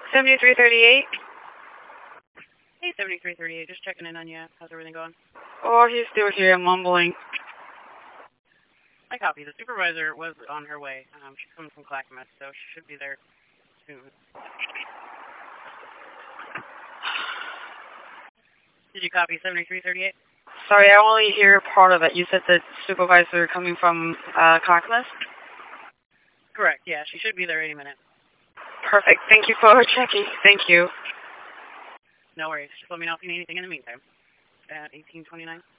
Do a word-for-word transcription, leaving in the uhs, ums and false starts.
seventy-three thirty-eight. Hey, seventy-three thirty-eight, just checking in on you. How's everything going? Oh, he's still here mumbling. I copy. The supervisor was on her way. Um, she's coming from Clackamas, so she should be there soon. Did you copy seventy-three thirty-eight? Sorry, I only hear part of it. You said the supervisor coming from uh, Clackamas? Correct, yeah. She should be there any minute. Perfect. Thank you for checking. Thank you. No worries. Just let me know if you need anything in the meantime. At eighteen twenty-nine.